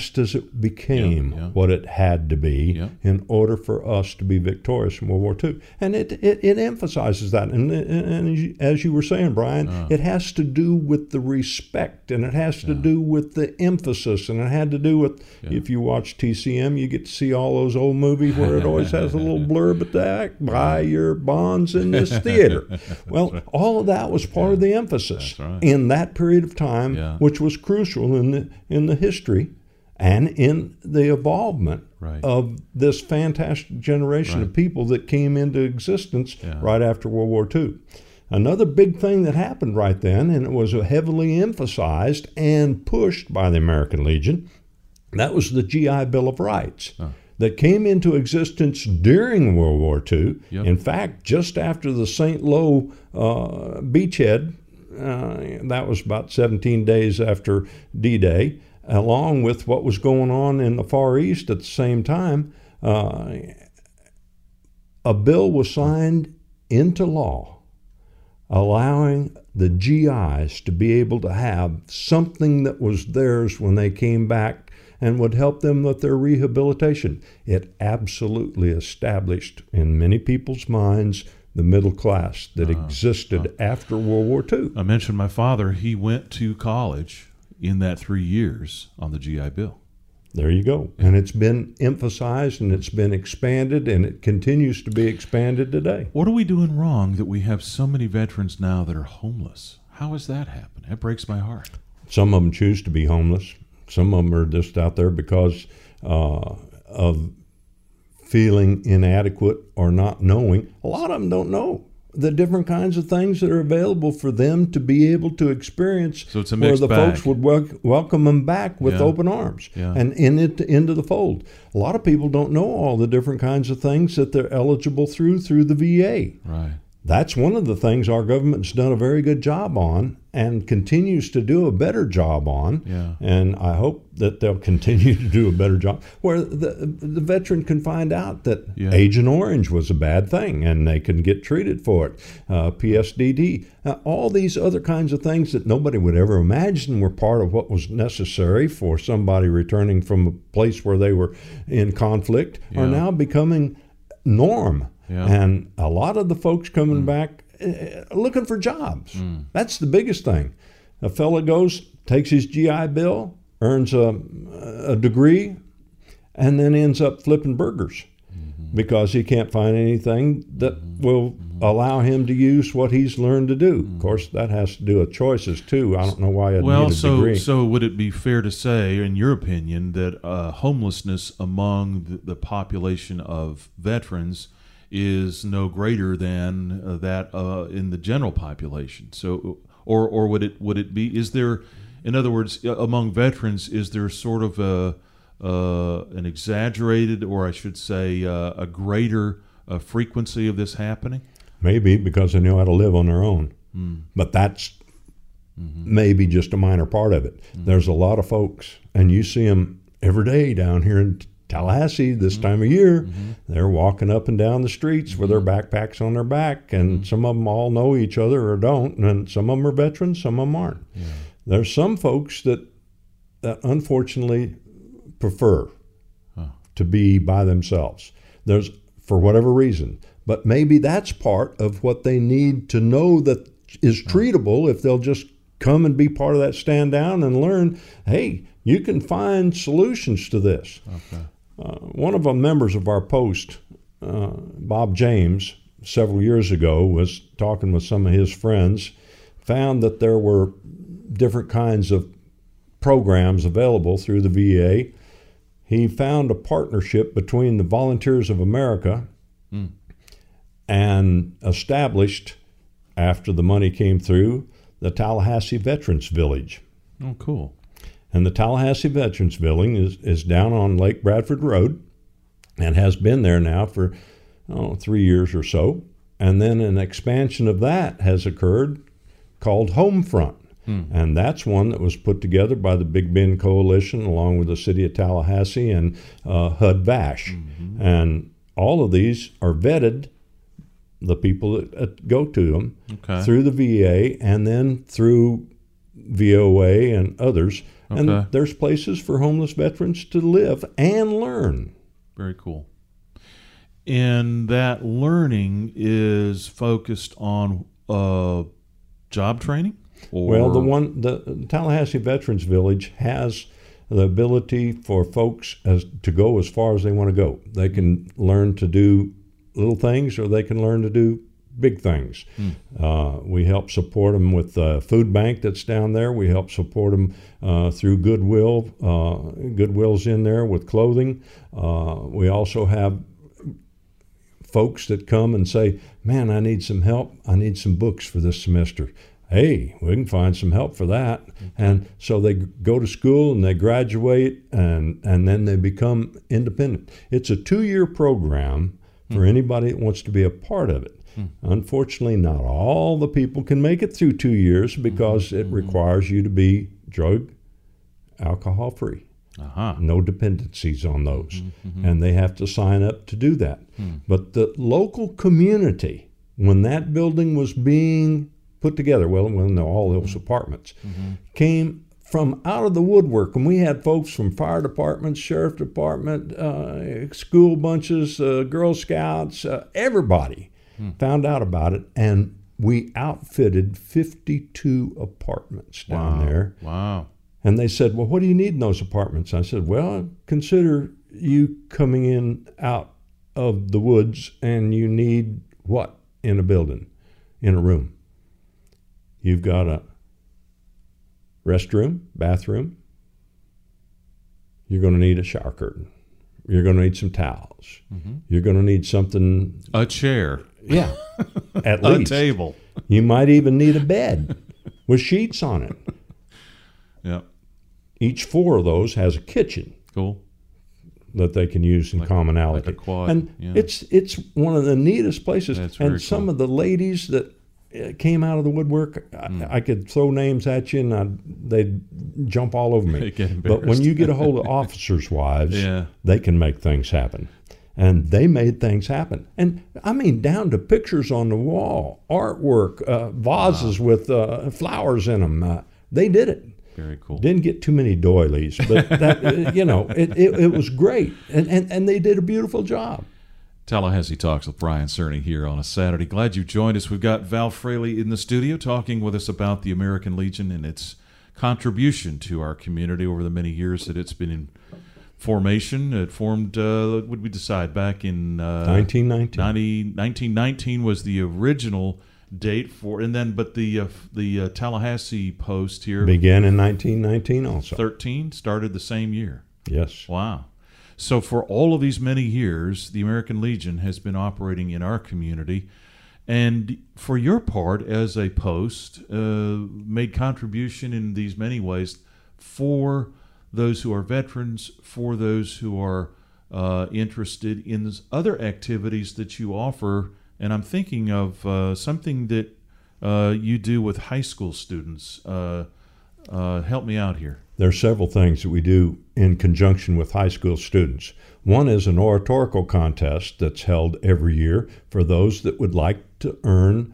as you were saying, Brian, Uh. it has to do with the respect, and it has to Yeah. do with the emphasis, and it had to do with, Yeah. if you watch T C M, you get to see all those old movies where it always has a little blurb at the back, buy your bonds in this theater. Well, all of that was part Yeah. of the emphasis That's right. in that period of time, Yeah. which was crucial in the in the history and in the evolvement Right. of this fantastic generation Right. of people that came into existence Yeah. right after World War Two. Another big thing that happened right then, and it was heavily emphasized and pushed by the American Legion, that was the G I Bill of Rights. Oh. That came into existence during World War Two. Yep. In fact, just after the Saint Lo uh, beachhead, uh, that was about seventeen days after D-Day, along with what was going on in the Far East at the same time, uh, a bill was signed into law allowing the G Is to be able to have something that was theirs when they came back and would help them with their rehabilitation. It absolutely established in many people's minds the middle class that Uh, existed after World War Two. I mentioned my father. He went to college in that three years on the G I Bill. There you go. And it's been emphasized and it's been expanded and it continues to be expanded today. What are we doing wrong that we have so many veterans now that are homeless? How has that happened? That breaks my heart. Some of them choose to be homeless. Some of them are just out there because uh, of feeling inadequate or not knowing. A lot of them don't know the different kinds of things that are available for them to be able to experience, So it's a where mixed the bag. folks would wel- welcome them back with Yeah. open arms Yeah. and in it into the fold. A lot of people don't know all the different kinds of things that they're eligible through through the V A. Right. That's one of the things our government's done a very good job on and continues to do a better job on. Yeah. And I hope that they'll continue to do a better job where the, the veteran can find out that Yeah. Agent Orange was a bad thing and they can get treated for it. Uh, P S D D, uh, all these other kinds of things that nobody would ever imagine were part of what was necessary for somebody returning from a place where they were in conflict are Yeah. now becoming norm. Yeah. And a lot of the folks coming back uh, looking for jobs. Mm. That's the biggest thing. A fella goes, takes his G I Bill, earns a, a degree, and then ends up flipping burgers Mm-hmm. because he can't find anything that will allow him to use what he's learned to do. Of course, that has to do with choices, too. I don't know why I'd Well, need a so degree. so would it be fair to say, in your opinion, that uh, homelessness among the, the population of veterans is no greater than uh, that uh, in the general population? So, or or would it would it be? Is there, in other words, uh, among veterans, is there sort of a uh, an exaggerated, or I should say, uh, a greater uh, frequency of this happening? Maybe because they know how to live on their own. Mm. But that's Mm-hmm. maybe just a minor part of it. Mm-hmm. There's a lot of folks, and you see them every day down here in Tallahassee this Mm-hmm. time of year. They're walking up and down the streets with their backpacks on their back, and Mm-hmm. some of them all know each other or don't, and some of them are veterans, some of them aren't. Yeah. There's some folks that that unfortunately prefer Huh. to be by themselves. There's for whatever reason, but maybe that's part of what they need to know that is treatable if they'll just come and be part of that stand down and learn, hey, you can find solutions to this. Okay. Uh, one of the members of our post, uh, Bob James, several years ago was talking with some of his friends, found that there were different kinds of programs available through the V A. He found a partnership between the Volunteers of America Mm. and established, after the money came through, the Tallahassee Veterans Village. Oh, cool. And the Tallahassee Veterans Village is, is down on Lake Bradford Road and has been there now for oh, three years or so. And then an expansion of that has occurred called Homefront. Hmm. And that's one that was put together by the Big Bend Coalition along with the city of Tallahassee and uh, H U D Vash. Mm-hmm. And all of these are vetted, the people that, that go to them, Okay. through the V A and then through V O A and others Okay. And there's places for homeless veterans to live and learn. Very cool. And that learning is focused on uh, job training? Or? Well, the one the Tallahassee Veterans Village has the ability for folks as to go as far as they want to go. They can learn to do little things, or they can learn to do big things. Hmm. Uh, we help support them with the food bank that's down there. We help support them uh, through Goodwill. Uh, Goodwill's in there with clothing. Uh, we also have folks that come and say, man, I need some help. I need some books for this semester. Hey, we can find some help for that. Okay. And so they go to school and they graduate, and, and then they become independent. It's a two-year program for mm. anybody that wants to be a part of it. Mm. Unfortunately, not all the people can make it through two years because mm-hmm. it requires you to be drug, alcohol-free. Uh-huh. No dependencies on those. Mm-hmm. And they have to sign up to do that. Mm. But the local community, when that building was being put together, well, well no, all those mm-hmm. apartments, mm-hmm. came from out of the woodwork. And we had folks from fire departments, sheriff department, uh, school bunches, uh, Girl Scouts, uh, everybody mm. found out about it. And we outfitted fifty-two apartments down wow. there. Wow. And they said, well, what do you need in those apartments? I said, well, consider you coming in out of the woods, and you need what in a building, in a room? You've got a restroom, bathroom. You're going to need a shower curtain. You're going to need some towels. Mm-hmm. You're going to need something. A chair. Yeah, at least. A table. You might even need a bed with sheets on it. Yeah. Each four of those has a kitchen. Cool. That they can use in like, commonality. Like a quad. And yeah. it's it's one of the neatest places. That's very and some cool. of the ladies that came out of the woodwork, mm. I, I could throw names at you and I'd, they'd jump all over me. But when you get a hold of officers' wives, yeah. they can make things happen. And they made things happen. And I mean, down to pictures on the wall, artwork, uh, vases wow. with uh, flowers in them. Uh, they did it. Very cool. Didn't get too many doilies, but that, you know, it, it, it was great. And, and, and they did a beautiful job. Tallahassee Talks with Brian Cerny here on a Saturday. Glad you've joined us. We've got Val Fraley in the studio talking with us about the American Legion and its contribution to our community over the many years that it's been in formation. It formed, uh, what did we decide, back in uh, nineteen nineteen. ninety, nineteen nineteen was the original date for, and then, but the uh, the uh, Tallahassee Post here began in nineteen nineteen also. thirteen started the same year. Yes. Wow. So for all of these many years, the American Legion has been operating in our community. And for your part as a post, uh, made contribution in these many ways for those who are veterans, for those who are uh, interested in this other activities that you offer. And I'm thinking of uh, something that uh, you do with high school students. Uh, uh, help me out here. There are several things that we do in conjunction with high school students. One is an oratorical contest that's held every year for those that would like to earn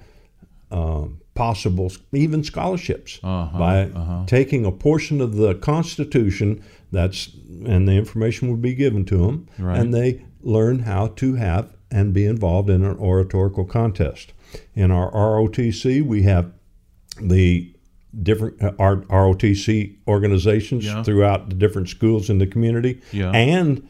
uh, possible, even scholarships, uh-huh, by uh-huh. taking a portion of the Constitution, that's, and the information would be given to them, right. and they learn how to have and be involved in an oratorical contest. In our R O T C, we have the different uh, R O T C organizations yeah. throughout the different schools in the community, yeah. and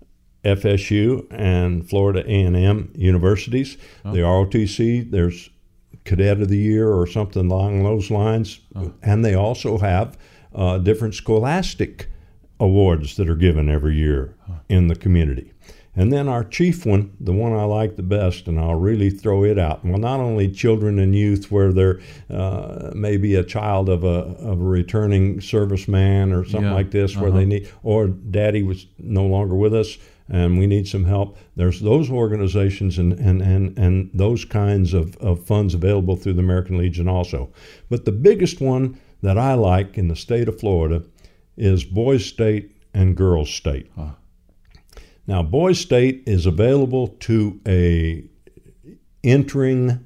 F S U and Florida A and M universities. Oh. The R O T C, there's Cadet of the Year or something along those lines, oh. and they also have uh, different scholastic awards that are given every year huh. in the community. And then our chief one, the one I like the best, and I'll really throw it out. Well, not only children and youth where they're uh, maybe a child of a of a returning serviceman or something yeah. like this, where uh-huh. they need, or daddy was no longer with us and we need some help. There's those organizations and and, and, and those kinds of, of funds available through the American Legion also. But the biggest one that I like in the state of Florida is Boys State and Girls State. Huh. Now, Boys State is available to a entering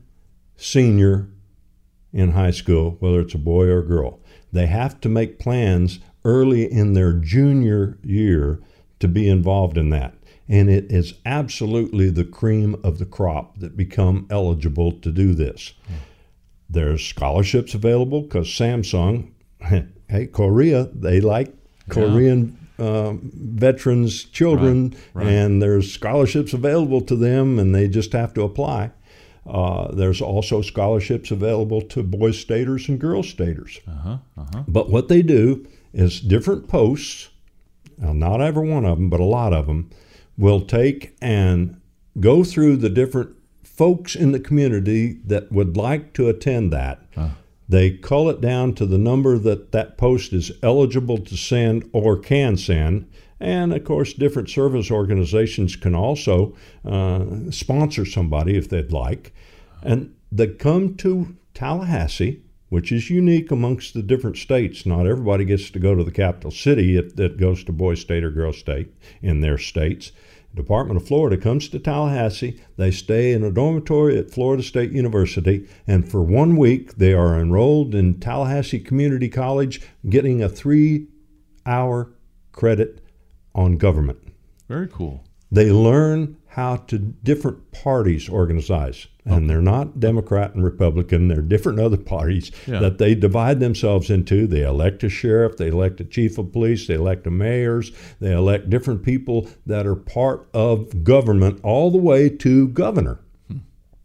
senior in high school, whether it's a boy or a girl. They have to make plans early in their junior year to be involved in that. And it is absolutely the cream of the crop that become eligible to do this. Hmm. There's scholarships available because Samsung, hey, Korea, they like Korean uh, veterans' children, right, right. and there's scholarships available to them, and they just have to apply. Uh, there's also scholarships available to boys staters and girls staters. Uh-huh, uh-huh. But what they do is different posts, now not every one of them, but a lot of them, will take and go through the different folks in the community that would like to attend that. Huh. They cull it down to the number that that post is eligible to send or can send. And, of course, different service organizations can also uh, sponsor somebody if they'd like. And they come to Tallahassee, which is unique amongst the different states. Not everybody gets to go to the capital city that goes to Boys State or Girls State in their states. The Department of Florida comes to Tallahassee. They stay in a dormitory at Florida State University, and for one week they are enrolled in Tallahassee Community College, getting a three-hour credit on government. Very cool. They learn how to different parties organize. And okay. they're not Democrat and Republican. They're different other parties yeah. that they divide themselves into. They elect a sheriff. They elect a chief of police. They elect a mayors. They elect different people that are part of government all the way to governor. Hmm.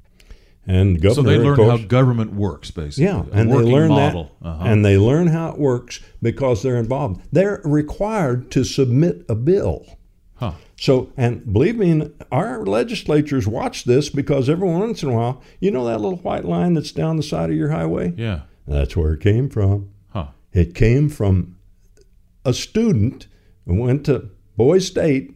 And governor, so they learn of course, how government works, basically. Yeah, and they learn model. that. Uh-huh. And they learn how it works because they're involved. They're required to submit a bill. Huh. So, and believe me, our legislatures watch this because every once in a while, you know that little white line that's down the side of your highway? Yeah. That's where it came from. Huh. It came from a student who went to Boys State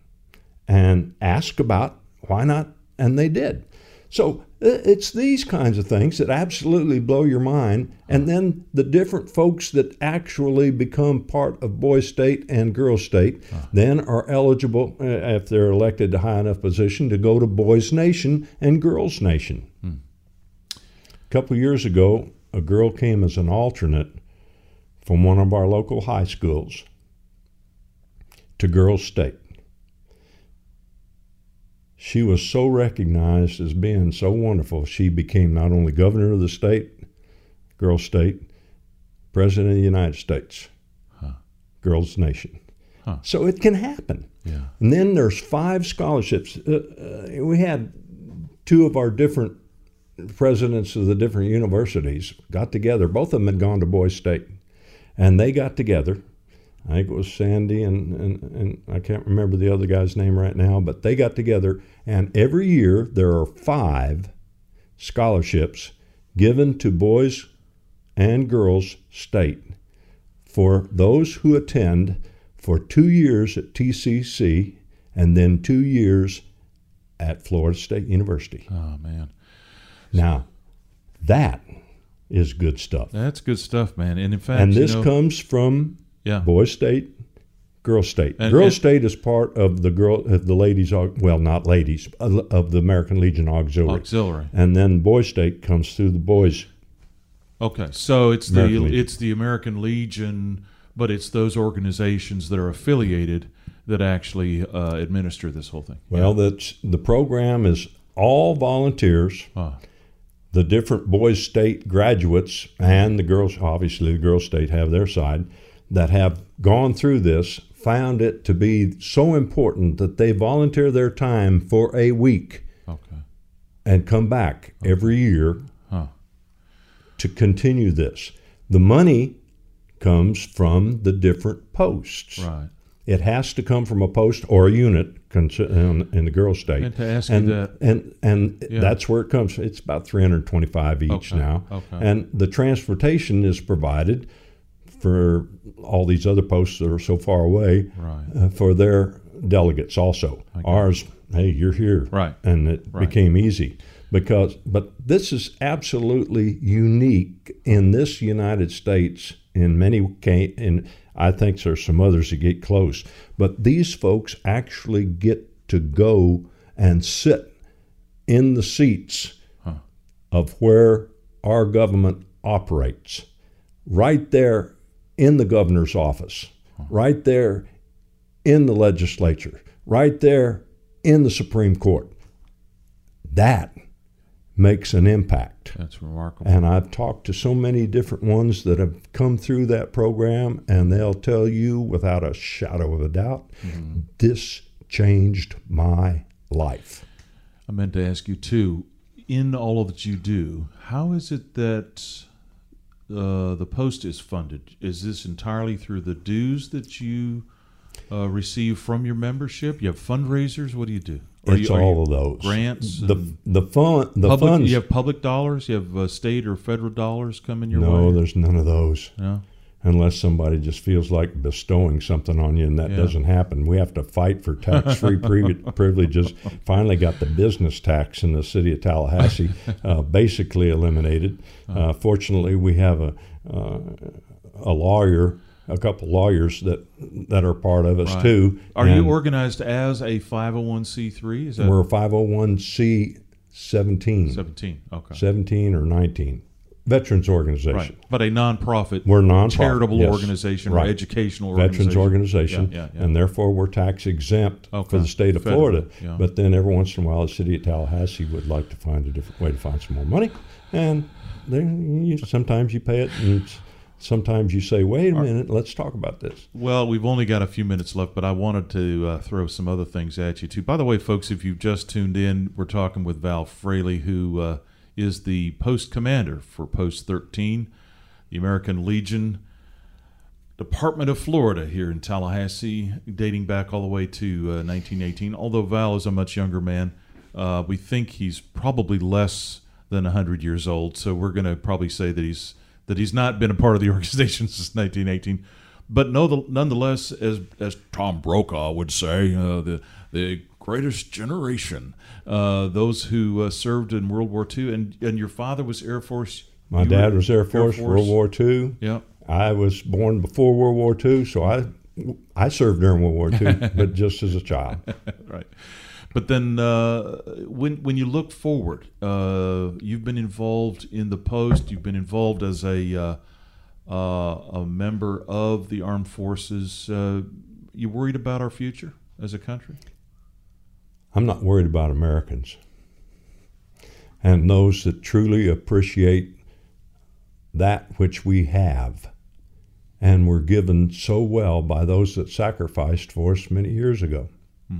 and asked about why not, and they did. So it's these kinds of things that absolutely blow your mind. And then the different folks that actually become part of Boys State and Girls State huh. then are eligible, uh, if they're elected to high enough position, to go to Boys Nation and Girls Nation. Hmm. A couple years ago, a girl came as an alternate from one of our local high schools to Girls State. She was so recognized as being so wonderful, she became not only governor of the state, Girls State, President of the United States, huh. Girls Nation. Huh. So it can happen. Yeah. And then there's five scholarships. Uh, uh, we had two of our different presidents of the different universities got together. Both of them had gone to Boys State. And they got together. I think it was Sandy and, and, and I can't remember the other guy's name right now, but they got together, and every year there are five scholarships given to Boys and Girls State for those who attend for two years at T C C and then two years at Florida State University. Oh, man. Now, that is good stuff. That's good stuff, man. And in fact, and this you know, comes from yeah. Boys State, Girls State. And, Girls and, State is part of the girl, of the ladies, well, not ladies, of the American Legion Auxiliary. Auxiliary. And then Boys State comes through the boys. Okay, so it's the American Legion. it's the American Legion, but it's those organizations that are affiliated that actually uh, administer this whole thing. Well, yeah. that's the program is all volunteers. Huh. The different Boys State graduates and the girls, obviously the Girls State have their side, that have gone through this, found it to be so important that they volunteer their time for a week okay. and come back okay. every year huh. to continue this. The money comes from the different posts. Right. It has to come from a post or a unit in the Girls State. And to ask and, you that. And, and yeah. that's where it comes. It's about three hundred twenty-five each okay. now. Okay. And the transportation is provided for all these other posts that are so far away right. uh, for their delegates also. Ours, hey, you're here. Right. And it right. became easy. Because, but this is absolutely unique in this United States in many in I think there's some others that get close, but these folks actually get to go and sit in the seats huh. of where our government operates, right there in the governor's office, right there in the legislature, right there in the Supreme Court. That makes an impact. That's remarkable. And I've talked to so many different ones that have come through that program, and they'll tell you without a shadow of a doubt, mm-hmm. this changed my life. I meant to ask you, too, in all of that you do, how is it that uh, the Post is funded? Is this entirely through the dues that you uh, receive from your membership? You have fundraisers? What do you do? Are It's you, all of those. Grants? The the fun the public, funds. You have public dollars? You have uh, state or federal dollars coming your no, way? No, there's none of those. No? Unless somebody just feels like bestowing something on you, and that Yeah. doesn't happen. We have to fight for tax-free pri- privileges. Finally got the business tax in the city of Tallahassee uh, basically eliminated. Uh, fortunately, we have a uh, a lawyer, a couple lawyers that that are part of us Right. too. Are and you organized as a five oh one c three? Is that we're a five oh one c seventeen, seventeen? Okay. seventeen or nineteen. Veterans organization. Right. But a nonprofit, We're nonprofit, charitable yes. organization Right. or educational Veterans organization. organization, Yeah, yeah, yeah. and therefore we're tax exempt Okay. for the state of Federal, Florida. yeah. But then every once in a while, the city of Tallahassee would like to find a different way to find some more money, and then you, sometimes you pay it, and sometimes you say, "Wait a minute, let's talk about this." Well, we've only got a few minutes left, but I wanted to uh, throw some other things at you, too. By the way, folks, if you've just tuned in, we're talking with Val Fraley, who uh, is the post commander for Post thirteen, the American Legion Department of Florida here in Tallahassee, dating back all the way to uh, nineteen eighteen. Although Val is a much younger man, uh, we think he's probably less than one hundred years old, so we're going to probably say that he's that he's not been a part of the organization since nineteen eighteen. But no, the, nonetheless, as as Tom Brokaw would say, uh, the the greatest generation, uh, those who uh, served in World War Two, and and your father was Air Force. My You dad were was Air Force, World War Two. Yeah. I was born before World War Two, so I I served during World War Two, but just as a child. Right. But then uh, when when you look forward, uh, you've been involved in the Post. You've been involved as a uh, uh, a member of the armed forces. Uh, you worried about our future as a country? I'm not worried about Americans and those that truly appreciate that which we have and were given so well by those that sacrificed for us many years ago. Hmm.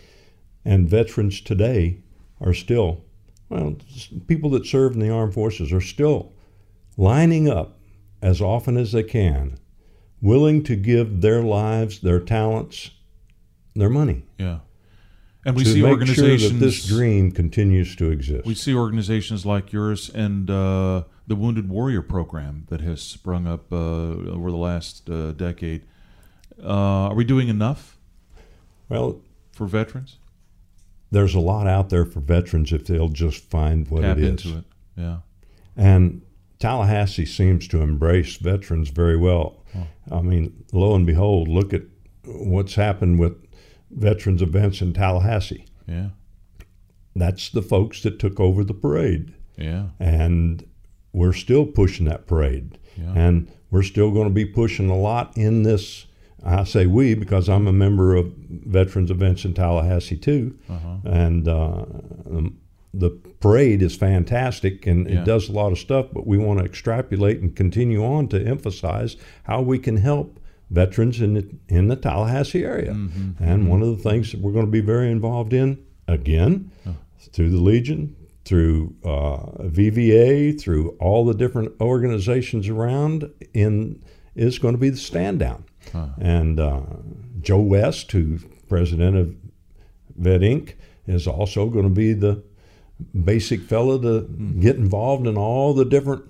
And veterans today are still, well, people that serve in the armed forces are still lining up as often as they can, willing to give their lives, their talents, their money. Yeah. And we to see make organizations. sure that this dream continues to exist. We see organizations like yours and uh, the Wounded Warrior Program that has sprung up uh, over the last uh, decade. Uh, are we doing enough? Well, for veterans, there's a lot out there for veterans if they'll just find what Tap it is. into it. Yeah. And Tallahassee seems to embrace veterans very well. Oh. I mean, lo and behold, look at what's happened with veterans events in Tallahassee. Yeah. That's the folks that took over the parade. Yeah. And we're still pushing that parade. Yeah. And we're still going to be pushing a lot in this. I say we because I'm a member of veterans events in Tallahassee too. Uh-huh. And uh, um, the parade is fantastic and yeah. it does a lot of stuff, but we want to extrapolate and continue on to emphasize how we can help veterans in the, in the Tallahassee area. Mm-hmm. And one of the things that we're going to be very involved in, again, oh. through the Legion, through uh, V V A, through all the different organizations around, in is going to be the Stand Down. Huh. And uh, Joe West, who's president of Vet Incorporated, is also going to be the basic fellow to mm-hmm. get involved in all the different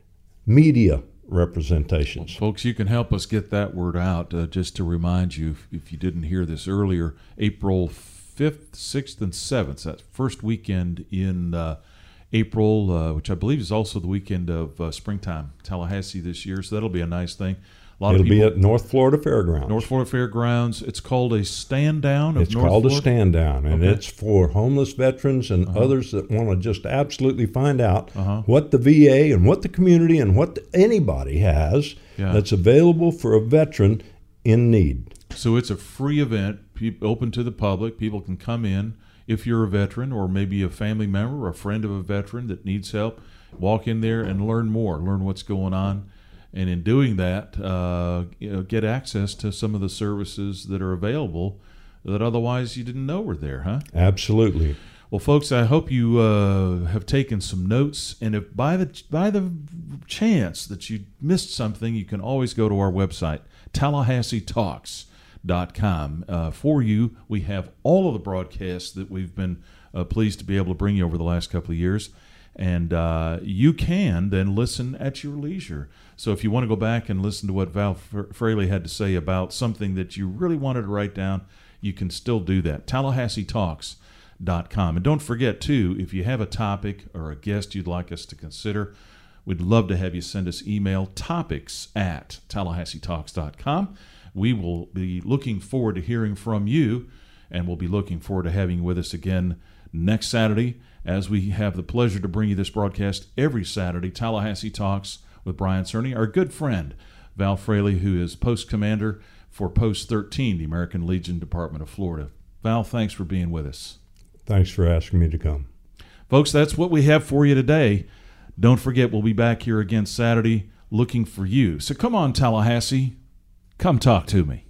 media representations. Well, folks, you can help us get that word out. Uh, just to remind you, if, if you didn't hear this earlier, April fifth, sixth, and seventh, that first weekend in uh, April, uh, which I believe is also the weekend of uh, springtime, Tallahassee this year, so that'll be a nice thing. A lot It'll of people, be at North Florida Fairgrounds. North Florida Fairgrounds. It's called a stand down of It's North called Florida? a stand down, and Okay. it's for homeless veterans and Uh-huh. others that want to just absolutely find out Uh-huh. what the V A and what the community and what anybody has Yeah. that's available for a veteran in need. So it's a free event, pe- open to the public. People can come in if you're a veteran or maybe a family member or a friend of a veteran that needs help. Walk in there and learn more, learn what's going on. And in doing that, uh, you know, get access to some of the services that are available that otherwise you didn't know were there, huh? Absolutely. Well, folks, I hope you uh, have taken some notes. And if by the by the chance that you missed something, you can always go to our website, Tallahassee Talks dot com. Uh, for you, we have all of the broadcasts that we've been uh, pleased to be able to bring you over the last couple of years. And uh, you can then listen at your leisure. So if you want to go back and listen to what Val Fraley had to say about something that you really wanted to write down, you can still do that. Tallahassee Talks dot com. And don't forget, too, if you have a topic or a guest you'd like us to consider, we'd love to have you send us email, topics at Tallahassee Talks dot com. We will be looking forward to hearing from you, and we'll be looking forward to having you with us again next Saturday, as we have the pleasure to bring you this broadcast every Saturday, Tallahassee Talks with Brian Cerny, our good friend, Val Fraley, who is Post Commander for Post thirteen, the American Legion Department of Florida. Val, thanks for being with us. Thanks for asking me to come. Folks, that's what we have for you today. Don't forget, we'll be back here again Saturday looking for you. So come on, Tallahassee, come talk to me.